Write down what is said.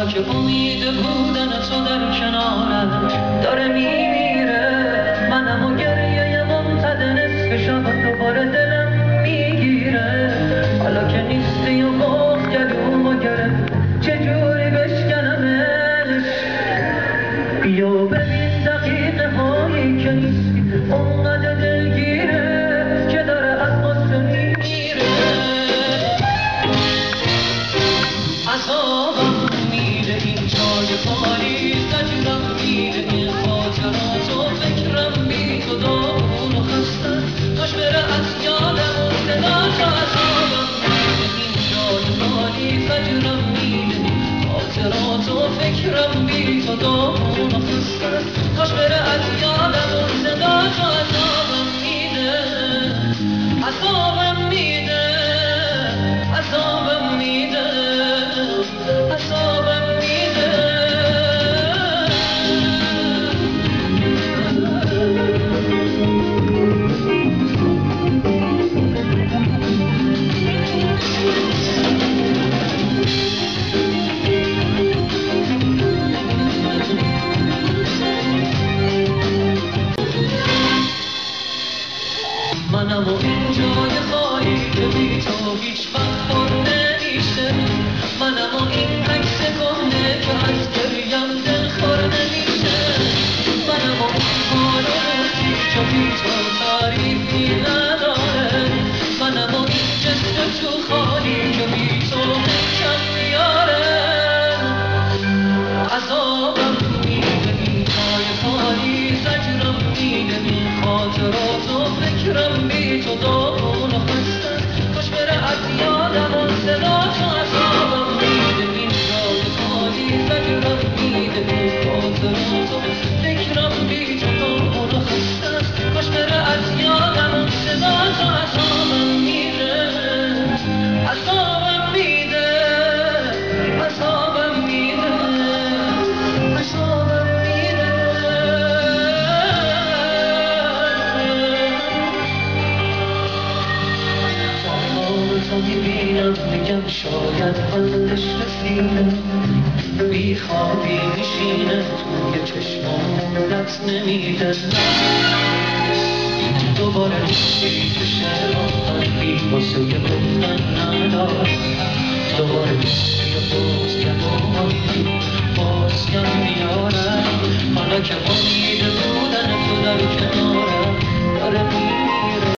حالا که امید بودن تو در کنارم داره میمیره، منم و گریه ممتد نصف شب دوباره دلم میگیره. حالا که نیستی و باز گلومو گرفت چجوری بشکنمش؟ بیا ببین دقیقه هایی که نیستی اونقدر دلگیره که داره از قصه میمیره. عذابم میده این جای خالی، زجرم میده این خاطرات و فکرم بی تو داغون و خسته کاش بره از یادم و صدات. عذابم میده این جای خالی، زجرم میده این خاطرات و فکرم بی تو داغون و خسته کاش بره از یادم و صدات. عذابم میده، عذابم میده، عذابم میده، عذابم میده. منم و این جای خالی که بی تو هیچ وقت پر نمیشه، منم و این عکس کهنه که از گریم دلخور نمیشه، منم و این حال و روزی که بی تو تعریفی نداره، منم و این جسم تو خالی که بی تو محکم میاره. عذابم میده این جای خالی، زجرم میده این خاطرات و فکرم بی تو داغون و خسته کاش بره از یادم و صدات. عذابم میده این جای خالی، زجرم میده این خاطرات و فکرم بی تو داغون و خسته کاش بره از یادم و صدات. عذابم میده، عذابم میده، عذابم میده، عذابم میده. تو میبینم میگم شاید وقتش رسیده، بیخوابی میشینه توی چشمانت نمیده. دوباره میشی تو شعران بی واسه گفتن نداره، دوباره میشی